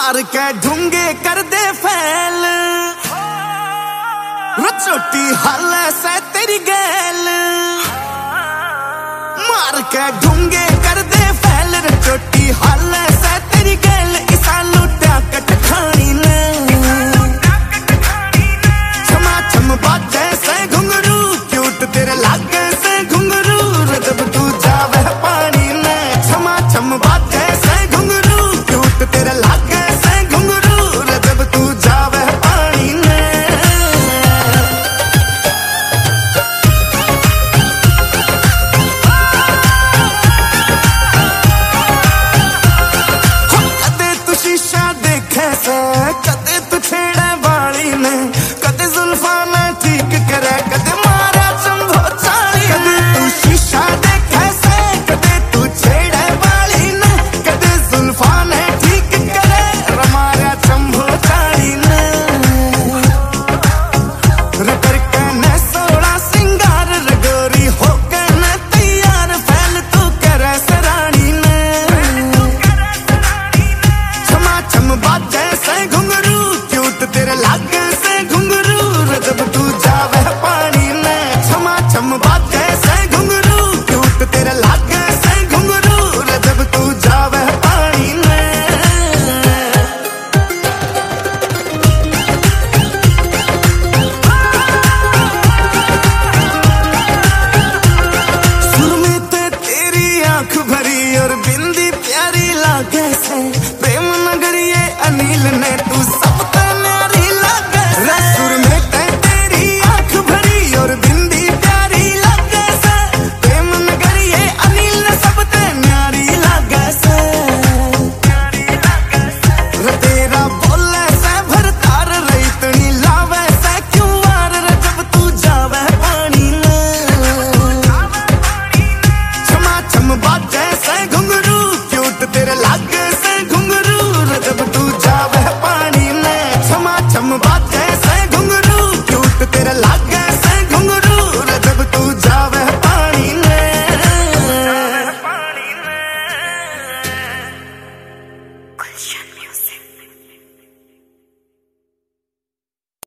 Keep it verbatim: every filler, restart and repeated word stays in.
मार के ढूंगे कर दे फैल, चोटी हाल से तेरी गैल। मार के ढूंगे कर दे फैल, चोटी हाल से तेरी गैल। इसा लुटा कट खानी ने, छमा छम बाजे से घुंघरू, क्यूट तेरे लागे से घुंघरू। जब तू जावे पानी ने, छमा छम बाजे से घुंघरू, क्यूट तेरे लागे से घुंघरू। जब तू जावे पानी ने, कदे तू शीशा देखे से, कदे तू छेड़े बाली ने, कदे जुल्फा ने ठीक करे, कदे मारा चंभो चाली। कदे तू शीशा देखे से, कदे तू छेड़े बाली ने, कदे जुल्फा ने ठीक करे, मारा चंभो चाली ने। करके ने सोड़ा सिंगार, रगोरी होके ने तैयार, फैल तू करे सरानी ने। छमा छम बाजे से घुंघरू, क्यूट तेरे लागे से घुंघरू। जब तू जावे पानी ने, छमा छम बाजे से घुंघरू, क्यूट तेरे लागे से घुंघरू। जब तू जावे पानी ने, सुर में ते तेरी आंख भरी और बिंदी प्यारी लागे से।